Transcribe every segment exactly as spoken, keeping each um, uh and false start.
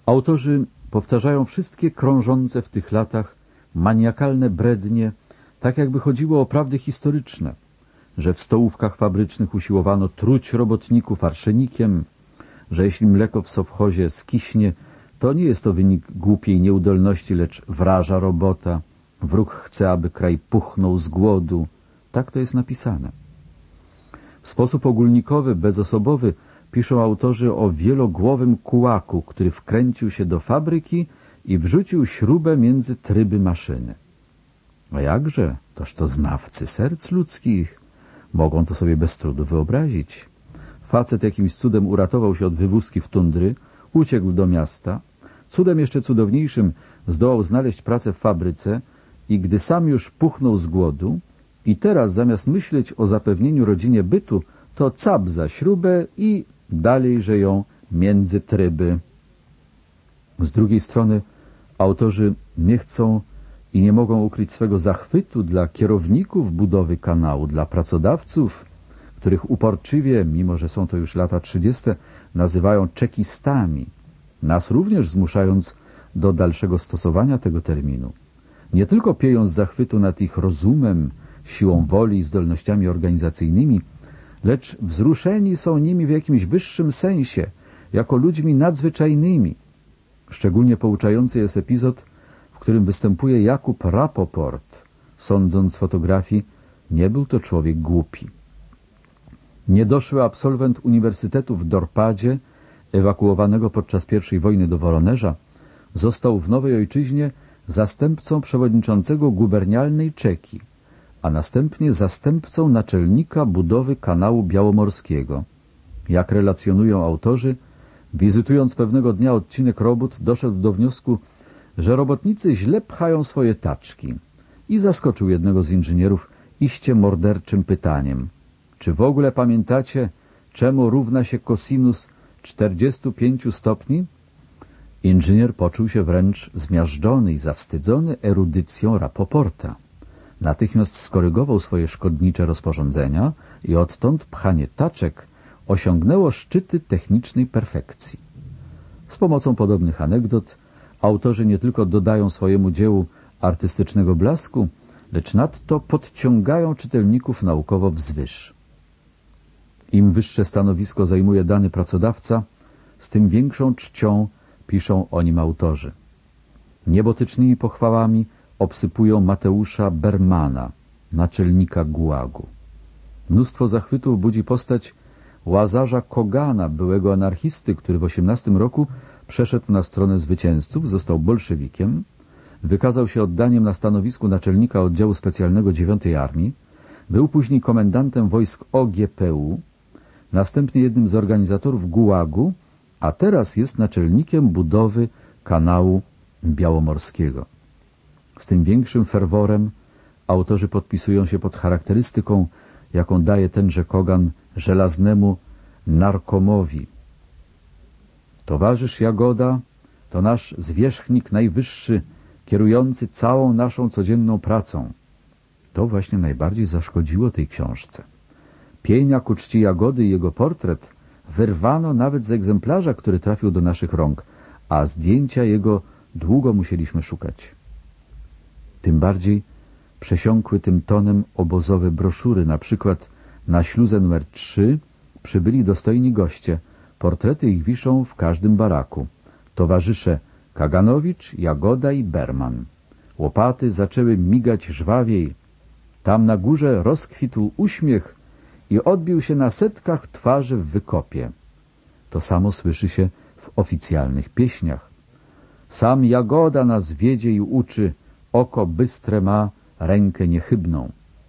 Autorzy powtarzają wszystkie krążące w tych latach maniakalne brednie, tak jakby chodziło o prawdy historyczne, że w stołówkach fabrycznych usiłowano truć robotników arszenikiem, że jeśli mleko w sowchozie skiśnie, to nie jest to wynik głupiej nieudolności, lecz wraża robota. Wróg chce, aby kraj puchnął z głodu. Tak to jest napisane. W sposób ogólnikowy, bezosobowy piszą autorzy o wielogłowym kułaku, który wkręcił się do fabryki i wrzucił śrubę między tryby maszyny. A jakże? Toż to znawcy serc ludzkich. Mogą to sobie bez trudu wyobrazić. Facet jakimś cudem uratował się od wywózki w tundry, uciekł do miasta, cudem jeszcze cudowniejszym zdołał znaleźć pracę w fabryce i gdy sam już puchnął z głodu i teraz zamiast myśleć o zapewnieniu rodzinie bytu, to cap za śrubę i dalejże ją między tryby. Z drugiej strony autorzy nie chcą i nie mogą ukryć swego zachwytu dla kierowników budowy kanału, dla pracodawców, których uporczywie, mimo że są to już lata trzydzieste, nazywają czekistami, nas również zmuszając do dalszego stosowania tego terminu. Nie tylko pieją z zachwytu nad ich rozumem, siłą woli i zdolnościami organizacyjnymi, lecz wzruszeni są nimi w jakimś wyższym sensie, jako ludźmi nadzwyczajnymi. Szczególnie pouczający jest epizod, w którym występuje Jakub Rapoport. Sądząc z fotografii, nie był to człowiek głupi. Niedoszły absolwent Uniwersytetu w Dorpadzie, ewakuowanego podczas pierwszej wojny do Woronerza, został w nowej ojczyźnie zastępcą przewodniczącego gubernialnej Czeki, a następnie zastępcą naczelnika budowy kanału białomorskiego. Jak relacjonują autorzy, wizytując pewnego dnia odcinek robót, doszedł do wniosku, że robotnicy źle pchają swoje taczki i zaskoczył jednego z inżynierów iście morderczym pytaniem: czy w ogóle pamiętacie, czemu równa się kosinus czterdziestu pięciu stopni? Inżynier poczuł się wręcz zmiażdżony i zawstydzony erudycją Rapoporta. Natychmiast skorygował swoje szkodnicze rozporządzenia i odtąd pchanie taczek osiągnęło szczyty technicznej perfekcji. Z pomocą podobnych anegdot autorzy nie tylko dodają swojemu dziełu artystycznego blasku, lecz nadto podciągają czytelników naukowo wzwyż. Im wyższe stanowisko zajmuje dany pracodawca, z tym większą czcią piszą o nim autorzy. Niebotycznymi pochwałami obsypują Mateusza Bermana, naczelnika gułagu. Mnóstwo zachwytów budzi postać Łazarza Kogana, byłego anarchisty, który w osiemnastym roku przeszedł na stronę zwycięzców, został bolszewikiem, wykazał się oddaniem na stanowisku naczelnika oddziału specjalnego dziewiątej Armii, był później komendantem wojsk O G P U, następnie jednym z organizatorów gułagu, a teraz jest naczelnikiem budowy kanału białomorskiego. Z tym większym ferworem autorzy podpisują się pod charakterystyką, jaką daje tenże Kogan żelaznemu narkomowi. Towarzysz Jagoda to nasz zwierzchnik najwyższy, kierujący całą naszą codzienną pracą. To właśnie najbardziej zaszkodziło tej książce. Pienia ku czci Jagody i jego portret wyrwano nawet z egzemplarza, który trafił do naszych rąk, a zdjęcia jego długo musieliśmy szukać. Tym bardziej przesiąkły tym tonem obozowe broszury, na przykład na śluzę numer trzy przybyli dostojni goście. Portrety ich wiszą w każdym baraku. Towarzysze Kaganowicz, Jagoda i Berman. Łopaty zaczęły migać żwawiej. Tam na górze rozkwitł uśmiech i odbił się na setkach twarzy w wykopie. To samo słyszy się w oficjalnych pieśniach. Sam Jagoda nas wiedzie i uczy, oko bystre ma, rękę niechybną.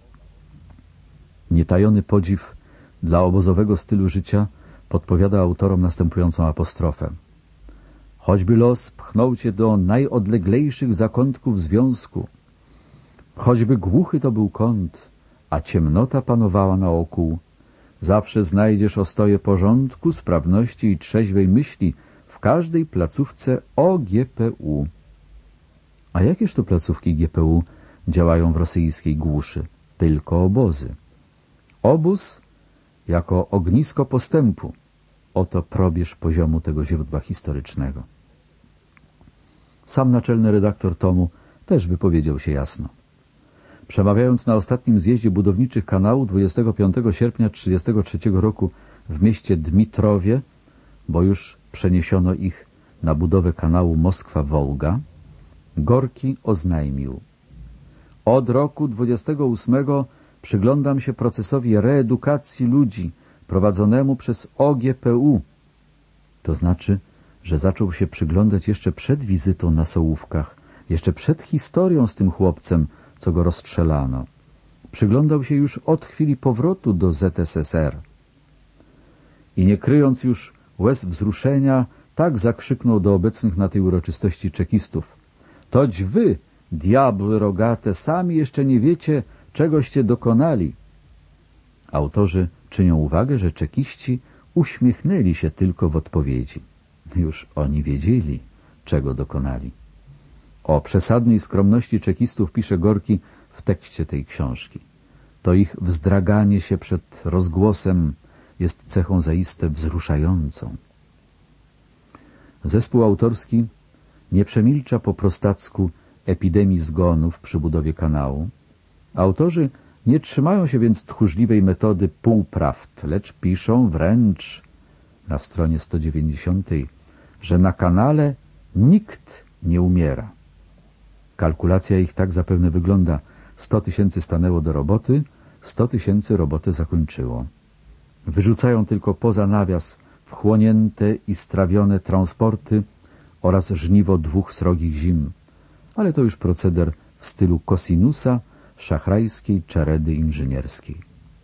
Nietajony podziw dla obozowego stylu życia podpowiada autorom następującą apostrofę. Choćby los pchnął cię do najodleglejszych zakątków związku, choćby głuchy to był kąt, a ciemnota panowała naokół, zawsze znajdziesz ostoje porządku, sprawności i trzeźwej myśli w każdej placówce O G P U. A jakież to placówki G P U działają w rosyjskiej głuszy? Tylko obozy. Obóz jako ognisko postępu. Oto probierz poziomu tego źródła historycznego. Sam naczelny redaktor tomu też wypowiedział się jasno. Przemawiając na ostatnim zjeździe budowniczych kanału dwudziestego piątego sierpnia tysiąc dziewięćset trzydziestego trzeciego roku w mieście Dmitrowie, bo już przeniesiono ich na budowę kanału Moskwa-Wolga, Gorki oznajmił: od roku dwudziestego ósmego przyglądam się procesowi reedukacji ludzi prowadzonemu przez O G P U. To znaczy, że zaczął się przyglądać jeszcze przed wizytą na Sołówkach, jeszcze przed historią z tym chłopcem, co go rozstrzelano. Przyglądał się już od chwili powrotu do Z S S R. I nie kryjąc już łez wzruszenia, tak zakrzyknął do obecnych na tej uroczystości czekistów: toć wy, diabły rogate, sami jeszcze nie wiecie, czegoście dokonali. Autorzy czynią uwagę, że czekiści uśmiechnęli się tylko w odpowiedzi. Już oni wiedzieli, czego dokonali. O przesadnej skromności czekistów pisze Gorki w tekście tej książki. To ich wzdraganie się przed rozgłosem jest cechą zaiste wzruszającą. Zespół autorski nie przemilcza po prostacku epidemii zgonów przy budowie kanału. Autorzy nie trzymają się więc tchórzliwej metody półprawd, lecz piszą wręcz na stronie sto dziewięćdziesiątej, że na kanale nikt nie umiera. Kalkulacja ich tak zapewne wygląda: sto tysięcy stanęło do roboty, sto tysięcy robotę zakończyło. Wyrzucają tylko poza nawias wchłonięte i strawione transporty oraz żniwo dwóch srogich zim, ale to już proceder w stylu kosinusa szachrajskiej czeredy inżynierskiej.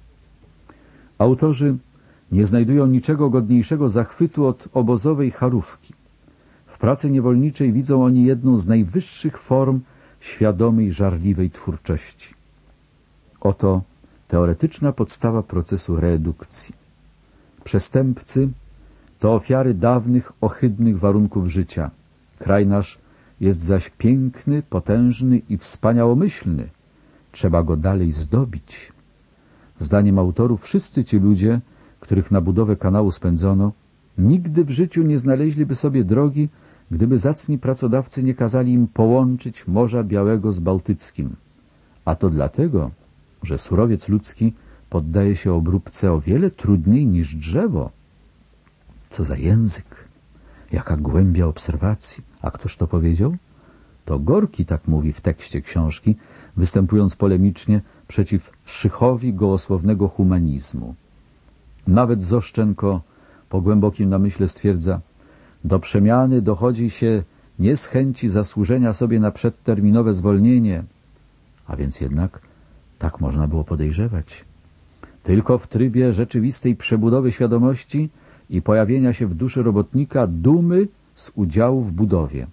Autorzy nie znajdują niczego godniejszego zachwytu od obozowej charówki. W pracy niewolniczej widzą oni jedną z najwyższych form świadomej, żarliwej twórczości. Oto teoretyczna podstawa procesu reedukcji. Przestępcy to ofiary dawnych, ohydnych warunków życia. Kraj nasz jest zaś piękny, potężny i wspaniałomyślny. Trzeba go dalej zdobić. Zdaniem autorów wszyscy ci ludzie, których na budowę kanału spędzono, nigdy w życiu nie znaleźliby sobie drogi, gdyby zacni pracodawcy nie kazali im połączyć Morza Białego z Bałtyckim. A to dlatego, że surowiec ludzki poddaje się obróbce o wiele trudniej niż drzewo. Co za język, jaka głębia obserwacji. A któż to powiedział? To Gorki tak mówi w tekście książki, występując polemicznie przeciw szychowi gołosłownego humanizmu. Nawet Zoszczenko po głębokim namyśle stwierdza: do przemiany dochodzi się nie z chęci zasłużenia sobie na przedterminowe zwolnienie, a więc jednak tak można było podejrzewać, tylko w trybie rzeczywistej przebudowy świadomości i pojawienia się w duszy robotnika dumy z udziału w budowie.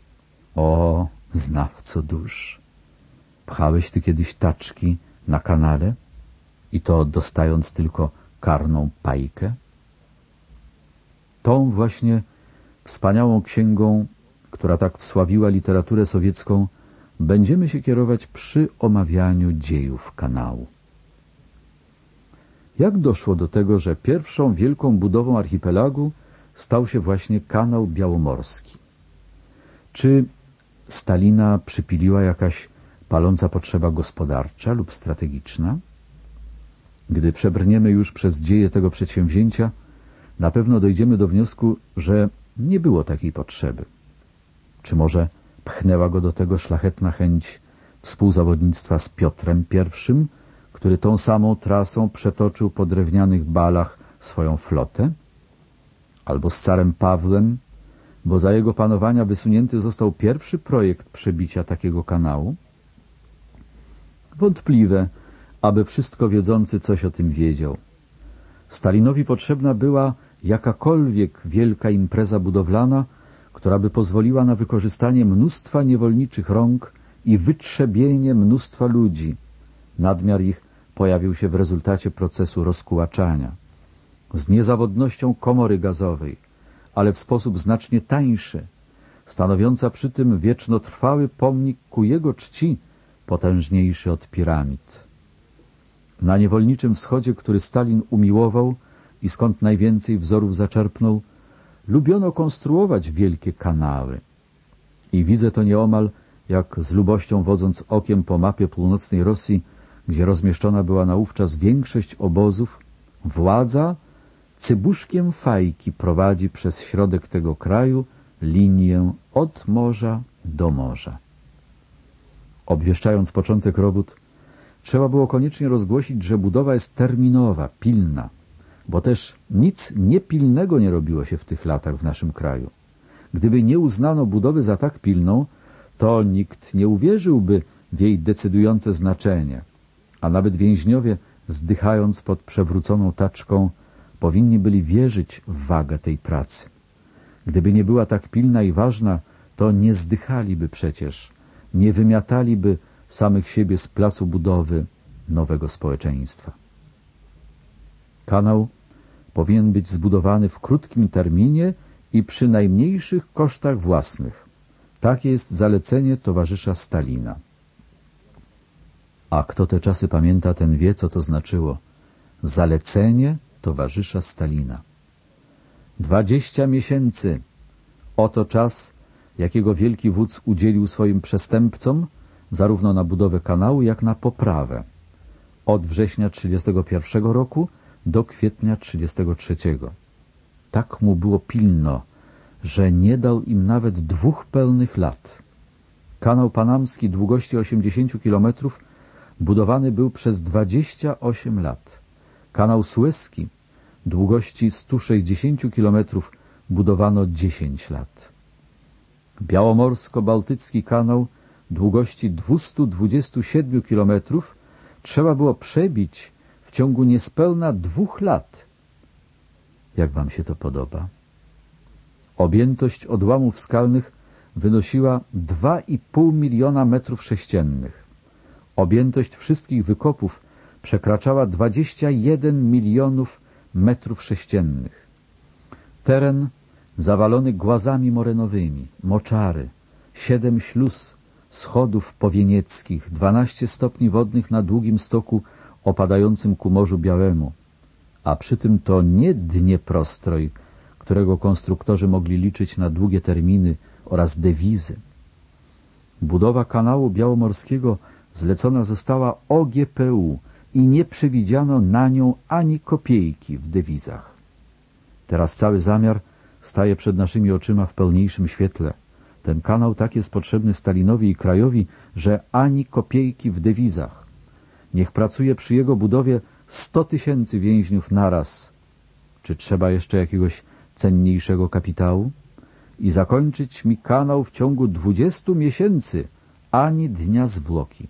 O, znawco dusz, pchałeś ty kiedyś taczki na kanale i to dostając tylko karną pajkę? Tą właśnie wspaniałą księgą, która tak wsławiła literaturę sowiecką, będziemy się kierować przy omawianiu dziejów kanału. Jak doszło do tego, że pierwszą wielką budową archipelagu stał się właśnie kanał białomorski? Czy Stalina przypiliła jakaś paląca potrzeba gospodarcza lub strategiczna? Gdy przebrniemy już przez dzieje tego przedsięwzięcia, na pewno dojdziemy do wniosku, że nie było takiej potrzeby. Czy może pchnęła go do tego szlachetna chęć współzawodnictwa z Piotrem I, który tą samą trasą przetoczył po drewnianych balach swoją flotę? Albo z carem Pawłem, bo za jego panowania wysunięty został pierwszy projekt przebicia takiego kanału? Wątpliwe, aby wszystko wiedzący coś o tym wiedział. Stalinowi potrzebna była jakakolwiek wielka impreza budowlana, która by pozwoliła na wykorzystanie mnóstwa niewolniczych rąk i wytrzebienie mnóstwa ludzi. Nadmiar ich pojawił się w rezultacie procesu rozkułaczania. Z niezawodnością komory gazowej, ale w sposób znacznie tańszy, stanowiąca przy tym wiecznotrwały pomnik ku jego czci, potężniejszy od piramid. Na niewolniczym wschodzie, który Stalin umiłował i skąd najwięcej wzorów zaczerpnął, lubiono konstruować wielkie kanały. I widzę to nieomal, jak z lubością wodząc okiem po mapie północnej Rosji, gdzie rozmieszczona była naówczas większość obozów, władza cybuszkiem fajki prowadzi przez środek tego kraju linię od morza do morza. Obwieszczając początek robót, trzeba było koniecznie rozgłosić, że budowa jest terminowa, pilna, bo też nic niepilnego nie robiło się w tych latach w naszym kraju. Gdyby nie uznano budowy za tak pilną, to nikt nie uwierzyłby w jej decydujące znaczenie, a nawet więźniowie, zdychając pod przewróconą taczką, powinni byli wierzyć w wagę tej pracy. Gdyby nie była tak pilna i ważna, to nie zdychaliby przecież, nie wymiataliby samych siebie z placu budowy nowego społeczeństwa. Kanał powinien być zbudowany w krótkim terminie i przy najmniejszych kosztach własnych. Takie jest zalecenie towarzysza Stalina. A kto te czasy pamięta, ten wie, co to znaczyło. Zalecenie towarzysza Stalina. Dwadzieścia miesięcy. Oto czas, jakiego wielki wódz udzielił swoim przestępcom, zarówno na budowę kanału, jak na poprawę. Od września trzydziestego pierwszego roku do kwietnia trzydziestego trzeciego. Tak mu było pilno, że nie dał im nawet dwóch pełnych lat. Kanał panamski długości osiemdziesięciu kilometrów budowany był przez dwadzieścia osiem lat. Kanał sueski długości stu sześćdziesięciu kilometrów budowano dziesięć lat. Białomorsko-Bałtycki kanał długości dwustu dwudziestu siedmiu kilometrów trzeba było przebić w ciągu niespełna dwóch lat. Jak wam się to podoba? Objętość odłamów skalnych wynosiła dwa i pół miliona metrów sześciennych. Objętość wszystkich wykopów przekraczała dwadzieścia jeden milionów metrów sześciennych. Teren zawalony głazami morenowymi, moczary, siedem śluz, schodów powienieckich, dwanaście stopni wodnych na długim stoku opadającym ku Morzu Białemu, a przy tym to nie Dnieprostroj, którego konstruktorzy mogli liczyć na długie terminy oraz dewizy. Budowa kanału białomorskiego zlecona została O G P U i nie przewidziano na nią ani kopiejki w dewizach. Teraz cały zamiar staje przed naszymi oczyma w pełniejszym świetle. Ten kanał tak jest potrzebny Stalinowi i krajowi, że ani kopiejki w dewizach. Niech pracuje przy jego budowie sto tysięcy więźniów naraz. Czy trzeba jeszcze jakiegoś cenniejszego kapitału? I zakończyć mi kanał w ciągu dwudziestu miesięcy, ani dnia zwłoki.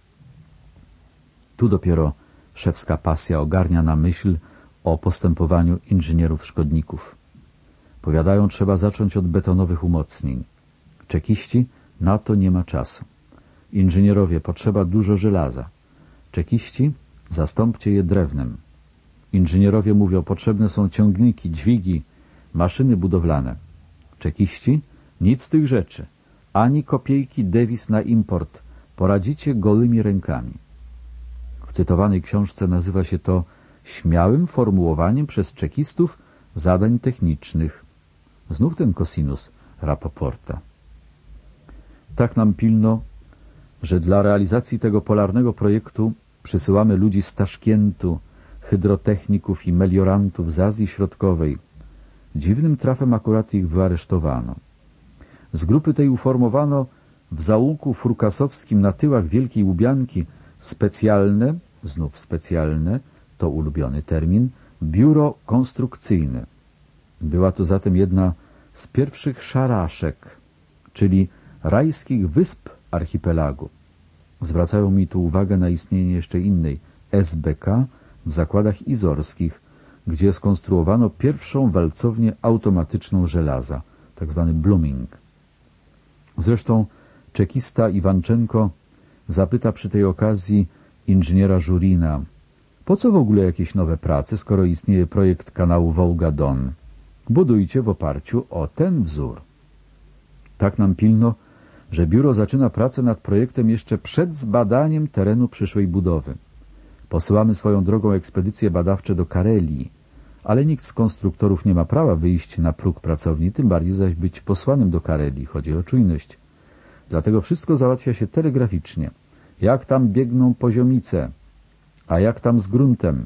Tu dopiero szewska pasja ogarnia na myśl o postępowaniu inżynierów-szkodników. Powiadają, trzeba zacząć od betonowych umocnień. Czekiści, na to nie ma czasu. Inżynierowie, potrzeba dużo żelaza. Czekiści, zastąpcie je drewnem. Inżynierowie mówią, potrzebne są ciągniki, dźwigi, maszyny budowlane. Czekiści, nic z tych rzeczy. Ani kopiejki dewiz na import. Poradzicie gołymi rękami. W cytowanej książce nazywa się to śmiałym formułowaniem przez czekistów zadań technicznych. Znów ten kosinus Rapoporta. Tak nam pilno, że dla realizacji tego polarnego projektu przysyłamy ludzi z Taszkentu, hydrotechników i meliorantów z Azji Środkowej. Dziwnym trafem akurat ich wyaresztowano. Z grupy tej uformowano w zaułku frukasowskim na tyłach Wielkiej Łubianki specjalne, znów specjalne, to ulubiony termin, biuro konstrukcyjne. Była to zatem jedna z pierwszych szaraszek, czyli rajskich wysp archipelagu. Zwracają mi tu uwagę na istnienie jeszcze innej S B K w zakładach izorskich, gdzie skonstruowano pierwszą walcownię automatyczną żelaza, tzw. blooming. Zresztą czekista Iwanczenko zapyta przy tej okazji inżyniera Żurina, po co w ogóle jakieś nowe prace, skoro istnieje projekt kanału Wołga-Don? Budujcie w oparciu o ten wzór. Tak nam pilno, że biuro zaczyna pracę nad projektem jeszcze przed zbadaniem terenu przyszłej budowy. Posyłamy swoją drogą ekspedycje badawcze do Karelii, ale nikt z konstruktorów nie ma prawa wyjść na próg pracowni, tym bardziej zaś być posłanym do Karelii. Chodzi o czujność. Dlatego wszystko załatwia się telegraficznie. Jak tam biegną poziomice, a jak tam z gruntem.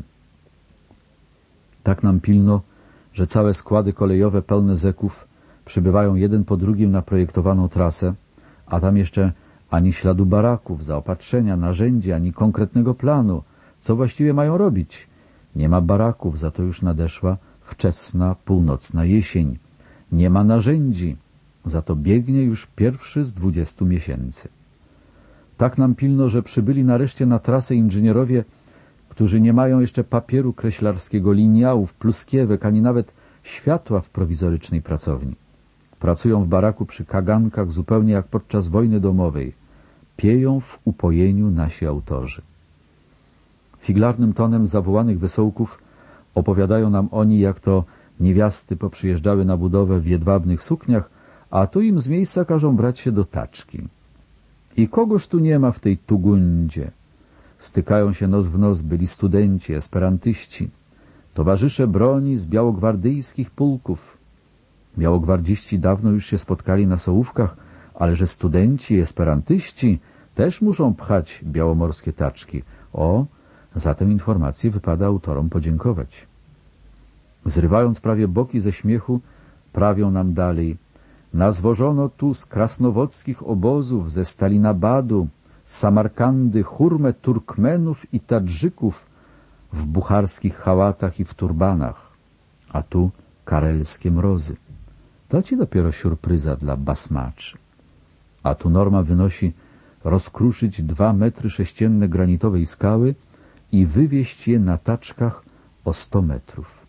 Tak nam pilno, że całe składy kolejowe pełne zeków przybywają jeden po drugim na projektowaną trasę, a tam jeszcze ani śladu baraków, zaopatrzenia, narzędzi, ani konkretnego planu. Co właściwie mają robić? Nie ma baraków, za to już nadeszła wczesna, północna jesień. Nie ma narzędzi, za to biegnie już pierwszy z dwudziestu miesięcy. Tak nam pilno, że przybyli nareszcie na trasę inżynierowie, którzy nie mają jeszcze papieru kreślarskiego, liniałów, pluskiewek, ani nawet światła w prowizorycznej pracowni. Pracują w baraku przy kagankach zupełnie jak podczas wojny domowej. Pieją w upojeniu nasi autorzy. Figlarnym tonem zawołanych wesołków opowiadają nam oni, jak to niewiasty poprzyjeżdżały na budowę w jedwabnych sukniach, a tu im z miejsca każą brać się do taczki. I kogoż tu nie ma w tej Tugundzie? Stykają się nos w nos byli studenci, esperantyści, towarzysze broni z białogwardyjskich pułków. Białogwardziści dawno już się spotkali na sołówkach, ale że studenci i esperantyści też muszą pchać białomorskie taczki. O, za tę informację wypada autorom podziękować. Zrywając prawie boki ze śmiechu, prawią nam dalej. Nazwożono tu z krasnowodzkich obozów, ze Stalinabadu, z Samarkandy, hurmę Turkmenów i Tadżyków w bucharskich hałatach i w turbanach, a tu karelskie mrozy. To ci dopiero siurpryza dla basmaczy. A tu norma wynosi rozkruszyć dwa metry sześcienne granitowej skały i wywieźć je na taczkach o sto metrów.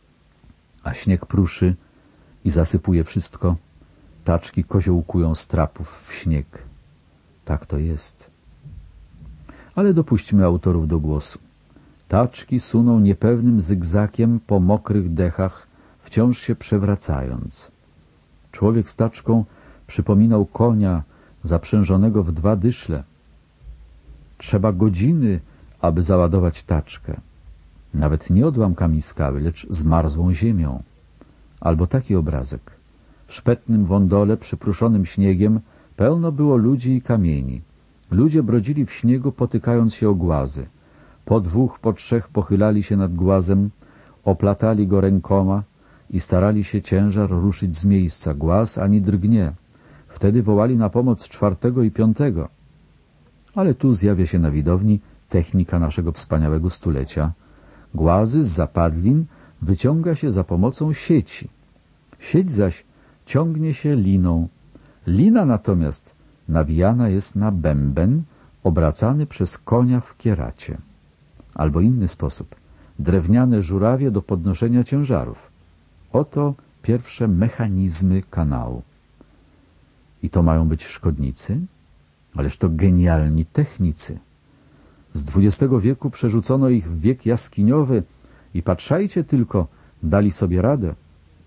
A śnieg pruszy i zasypuje wszystko. Taczki koziołkują z trapów w śnieg. Tak to jest. Ale dopuśćmy autorów do głosu. Taczki suną niepewnym zygzakiem po mokrych dechach, wciąż się przewracając. Człowiek z taczką przypominał konia zaprzężonego w dwa dyszle. Trzeba godziny, aby załadować taczkę. Nawet nie odłamkami skały, lecz zmarzłą ziemią. Albo taki obrazek. W szpetnym wądole przypruszonym śniegiem pełno było ludzi i kamieni. Ludzie brodzili w śniegu, potykając się o głazy. Po dwóch, po trzech pochylali się nad głazem, oplatali go rękoma i starali się ciężar ruszyć z miejsca. Głaz ani drgnie. Wtedy wołali na pomoc czwartego i piątego. Ale tu zjawia się na widowni technika naszego wspaniałego stulecia. Głazy z zapadlin wyciąga się za pomocą sieci. Sieć zaś ciągnie się liną. Lina natomiast nawijana jest na bęben obracany przez konia w kieracie. Albo inny sposób. Drewniane żurawie do podnoszenia ciężarów. Oto pierwsze mechanizmy kanału. I to mają być szkodnicy? Ależ to genialni technicy. Z dwudziestego wieku przerzucono ich w wiek jaskiniowy i patrzajcie tylko, dali sobie radę.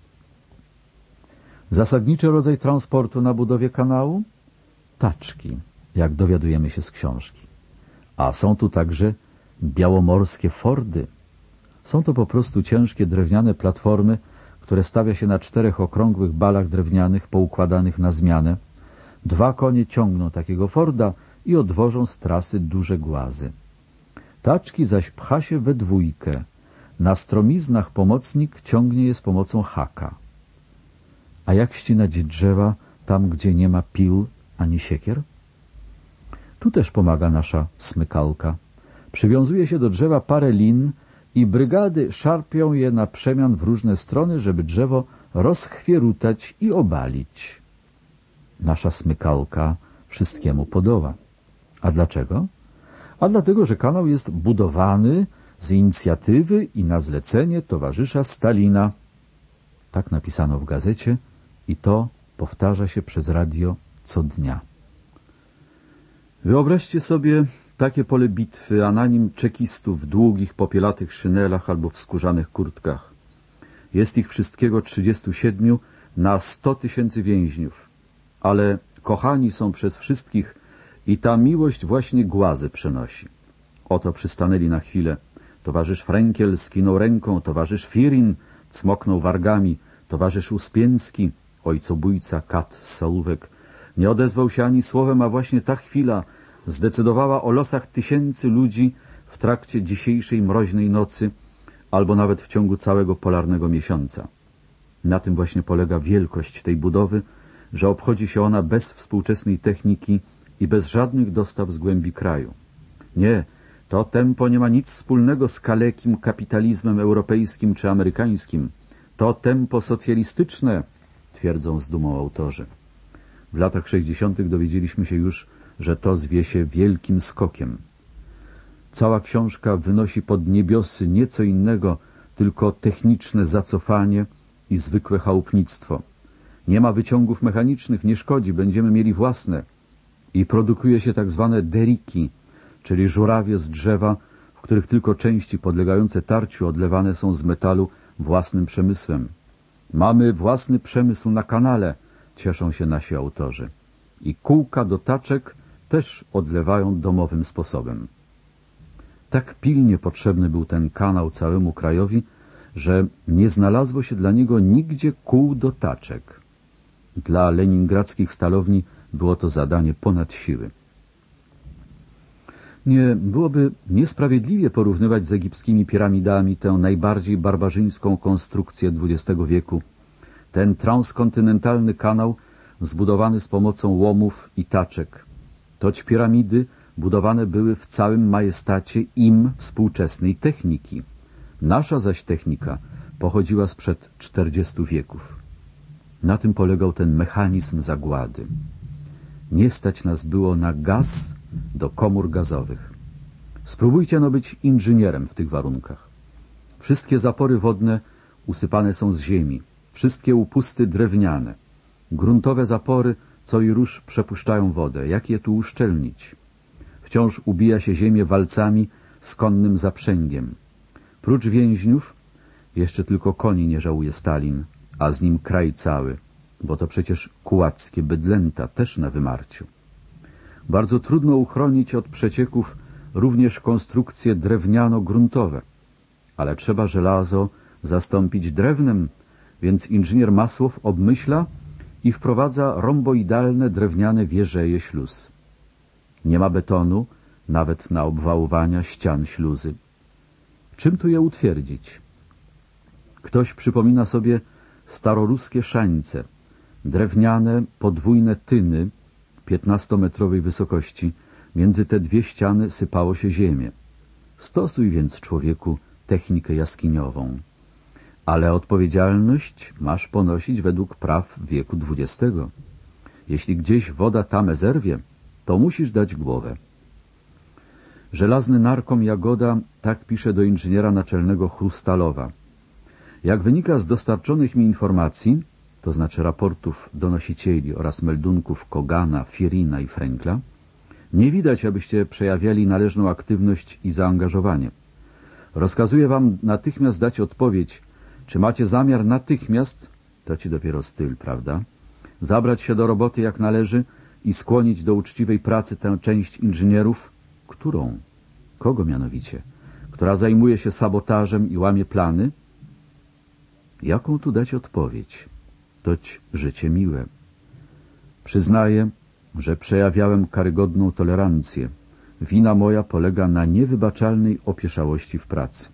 Zasadniczy rodzaj transportu na budowie kanału? Taczki, jak dowiadujemy się z książki. A są tu także białomorskie fordy. Są to po prostu ciężkie drewniane platformy, które stawia się na czterech okrągłych balach drewnianych poukładanych na zmianę. Dwa konie ciągną takiego forda i odwożą z trasy duże głazy. Taczki zaś pcha się we dwójkę. Na stromiznach pomocnik ciągnie je z pomocą haka. A jak ścinać drzewa tam, gdzie nie ma pił ani siekier? Tu też pomaga nasza smykalka. Przywiązuje się do drzewa parę lin i brygady szarpią je na przemian w różne strony, żeby drzewo rozchwierutać i obalić. Nasza smykalka wszystkiemu podoła. A dlaczego? A dlatego, że kanał jest budowany z inicjatywy i na zlecenie towarzysza Stalina. Tak napisano w gazecie i to powtarza się przez radio co dnia. Wyobraźcie sobie takie pole bitwy, a na nim czekistów w długich, popielatych szynelach albo w skórzanych kurtkach. Jest ich wszystkiego trzydziestu siedmiu na sto tysięcy więźniów. Ale kochani są przez wszystkich i ta miłość właśnie głazy przenosi. Oto przystanęli na chwilę. Towarzysz Frenkiel skinął ręką, towarzysz Firin cmoknął wargami, towarzysz Uspieński, ojcobójca kat z Solówek, Nie odezwał się ani słowem, a właśnie ta chwila zdecydowała o losach tysięcy ludzi w trakcie dzisiejszej mroźnej nocy, albo nawet w ciągu całego polarnego miesiąca. Na tym właśnie polega wielkość tej budowy, że obchodzi się ona bez współczesnej techniki i bez żadnych dostaw z głębi kraju. Nie, to tempo nie ma nic wspólnego z kalekim kapitalizmem europejskim czy amerykańskim. To tempo socjalistyczne, twierdzą z dumą autorzy. W latach sześćdziesiątych dowiedzieliśmy się już, że to zwie się wielkim skokiem. Cała książka wynosi pod niebiosy nieco innego, tylko techniczne zacofanie i zwykłe chałupnictwo. Nie ma wyciągów mechanicznych, nie szkodzi, będziemy mieli własne. I produkuje się tak zwane deriki, czyli żurawie z drzewa, w których tylko części podlegające tarciu odlewane są z metalu własnym przemysłem. Mamy własny przemysł na kanale, cieszą się nasi autorzy. I kółka do taczek też odlewają domowym sposobem. Tak pilnie potrzebny był ten kanał całemu krajowi, że nie znalazło się dla niego nigdzie kół do taczek. Dla leningradzkich stalowni było to zadanie ponad siły. Nie byłoby niesprawiedliwie porównywać z egipskimi piramidami tę najbardziej barbarzyńską konstrukcję dwudziestego wieku. Ten transkontynentalny kanał zbudowany z pomocą łomów i taczek. Toć piramidy budowane były w całym majestacie im współczesnej techniki. Nasza zaś technika pochodziła sprzed czterdziestu wieków. Na tym polegał ten mechanizm zagłady. Nie stać nas było na gaz do komór gazowych. Spróbujcie no być inżynierem w tych warunkach. Wszystkie zapory wodne usypane są z ziemi, wszystkie upusty drewniane. Gruntowe zapory co i róż przepuszczają wodę. Jak je tu uszczelnić? Wciąż ubija się ziemię walcami z konnym zaprzęgiem. Prócz więźniów jeszcze tylko koni nie żałuje Stalin, a z nim kraj cały, bo to przecież kułackie bydlęta też na wymarciu. Bardzo trudno uchronić od przecieków również konstrukcje drewniano-gruntowe, ale trzeba żelazo zastąpić drewnem, więc inżynier Masłow obmyśla i wprowadza romboidalne drewniane wieżeje śluz. Nie ma betonu, nawet na obwałowania ścian śluzy. Czym tu je utwierdzić? Ktoś przypomina sobie staroruskie szańce, drewniane, podwójne tyny piętnastometrowej wysokości. Między te dwie ściany sypało się ziemię. Stosuj więc, człowieku, technikę jaskiniową. Ale odpowiedzialność masz ponosić według praw wieku dwudziestego. Jeśli gdzieś woda tamę zerwie, to musisz dać głowę. Żelazny narkom Jagoda tak pisze do inżyniera naczelnego Chrustalowa. Jak wynika z dostarczonych mi informacji, to znaczy raportów donosicieli oraz meldunków Kogana, Fierina i Frenkla, nie widać, abyście przejawiali należną aktywność i zaangażowanie. Rozkazuję wam natychmiast dać odpowiedź, czy macie zamiar natychmiast, to ci dopiero styl, prawda, zabrać się do roboty jak należy i skłonić do uczciwej pracy tę część inżynierów, którą, kogo mianowicie, która zajmuje się sabotażem i łamie plany? Jaką tu dać odpowiedź? Toć życie miłe. Przyznaję, że przejawiałem karygodną tolerancję. Wina moja polega na niewybaczalnej opieszałości w pracy.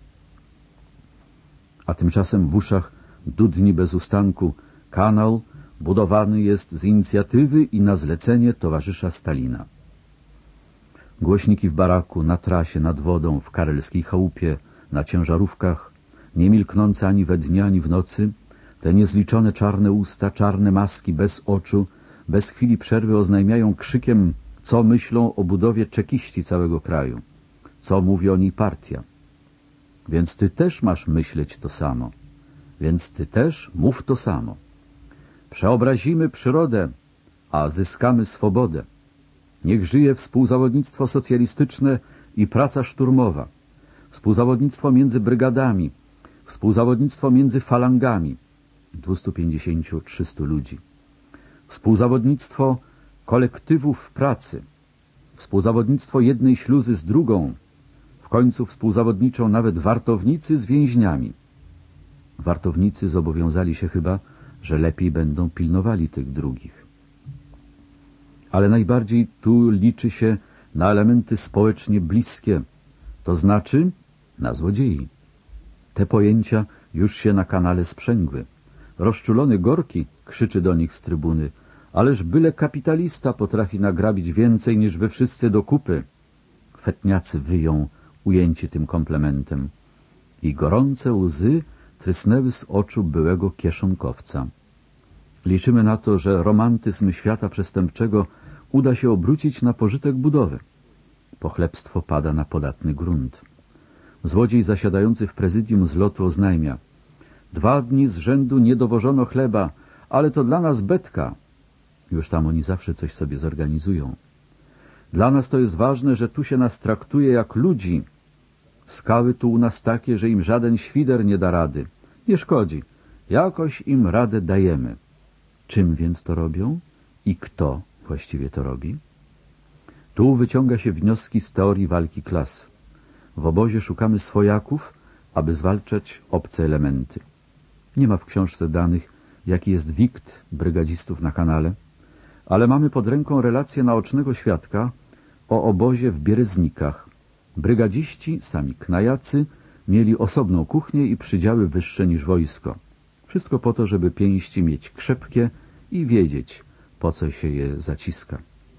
A tymczasem w uszach dudni bez ustanku: kanał budowany jest z inicjatywy i na zlecenie towarzysza Stalina. Głośniki w baraku, na trasie, nad wodą, w karelskiej chałupie, na ciężarówkach, nie milknące ani we dnie, ani w nocy, te niezliczone czarne usta, czarne maski bez oczu, bez chwili przerwy oznajmiają krzykiem, co myślą o budowie czekiści całego kraju, co mówi o niej partia. Więc ty też masz myśleć to samo. Więc ty też mów to samo. Przeobrazimy przyrodę, a zyskamy swobodę. Niech żyje współzawodnictwo socjalistyczne i praca szturmowa, współzawodnictwo między brygadami, współzawodnictwo między falangami, dwieście pięćdziesiąt do trzystu ludzi, współzawodnictwo kolektywów pracy, współzawodnictwo jednej śluzy z drugą, w końcu współzawodniczą nawet wartownicy z więźniami. Wartownicy zobowiązali się chyba, że lepiej będą pilnowali tych drugich. ale najbardziej tu liczy się na elementy społecznie bliskie, to znaczy na złodziei. Te pojęcia już się na kanale sprzęgły. Rozczulony Gorki krzyczy do nich z trybuny: ależ byle kapitalista potrafi nagrabić więcej niż wy wszyscy do kupy. Fetniacy wyją, ujęci tym komplementem. I gorące łzy trysnęły z oczu byłego kieszonkowca. Liczymy na to, że romantyzm świata przestępczego uda się obrócić na pożytek budowy. Pochlebstwo pada na podatny grunt. Złodziej zasiadający w prezydium zlotu oznajmia: dwa dni z rzędu nie dowożono chleba, ale to dla nas betka. Już tam oni zawsze coś sobie zorganizują. Dla nas to jest ważne, że tu się nas traktuje jak ludzi. Skały tu u nas takie, że im żaden świder nie da rady. Nie szkodzi. Jakoś im radę dajemy. Czym więc to robią? I kto właściwie to robi? Tu wyciąga się wnioski z teorii walki klas. W obozie szukamy swojaków, aby zwalczać obce elementy. Nie ma w książce danych, jaki jest wikt brygadzistów na kanale, ale mamy pod ręką relację naocznego świadka o obozie w Biereznikach. Brygadziści, sami knajacy, mieli osobną kuchnię i przydziały wyższe niż wojsko. Wszystko po to, żeby pięści mieć krzepkie i wiedzieć, po co się je zaciska.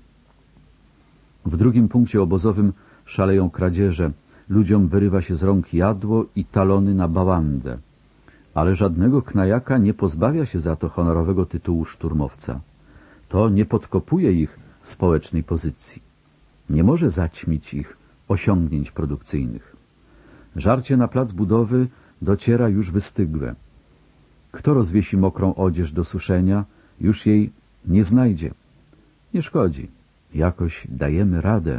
W drugim punkcie obozowym szaleją kradzieże, ludziom wyrywa się z rąk jadło i talony na bawandę. Ale żadnego knajaka nie pozbawia się za to honorowego tytułu szturmowca. To nie podkopuje ich społecznej pozycji. Nie może zaćmić ich osiągnięć produkcyjnych. Żarcie na plac budowy dociera już wystygłe. Kto rozwiesi mokrą odzież do suszenia, już jej nie znajdzie. Nie szkodzi. Jakoś dajemy radę.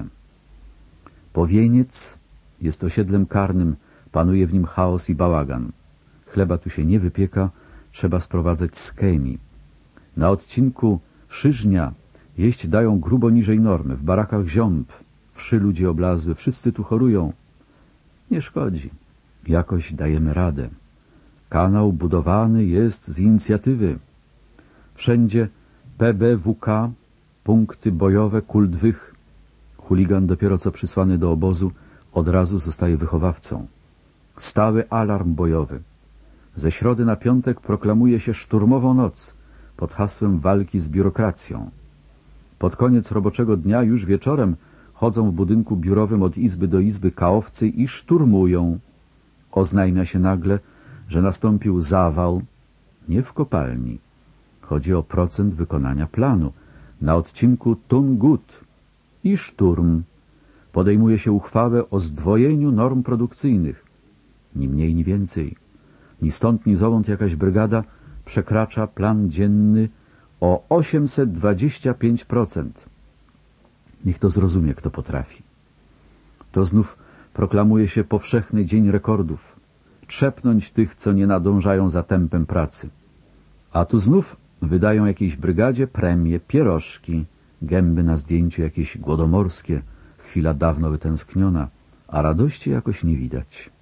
Powieniec jest osiedlem karnym, panuje w nim chaos i bałagan. Chleba tu się nie wypieka, trzeba sprowadzać z Kemi. Na odcinku Szyżnia jeść dają grubo niżej normy, w barakach ziąb, wszy ludzie oblazły, wszyscy tu chorują. Nie szkodzi. Jakoś dajemy radę. Kanał budowany jest z inicjatywy. Wszędzie P B W K, punkty bojowe, kult wych. Chuligan dopiero co przysłany do obozu od razu zostaje wychowawcą. Stały alarm bojowy. Ze środy na piątek proklamuje się szturmową noc pod hasłem walki z biurokracją. Pod koniec roboczego dnia już wieczorem chodzą w budynku biurowym od izby do izby kaowcy i szturmują. Oznajmia się nagle, że nastąpił zawał, nie w kopalni. Chodzi o procent wykonania planu. Na odcinku Tungut i szturm. Podejmuje się uchwałę o zdwojeniu norm produkcyjnych. Ni mniej, ni więcej. Ni stąd, ni zowąd jakaś brygada przekracza plan dzienny o osiemset dwadzieścia pięć procent. Niech to zrozumie, kto potrafi. To znów proklamuje się powszechny dzień rekordów. Trzepnąć tych, co nie nadążają za tempem pracy. A tu znów wydają jakiejś brygadzie premie, pierożki, gęby na zdjęciu jakieś głodomorskie, chwila dawno wytęskniona, a radości jakoś nie widać.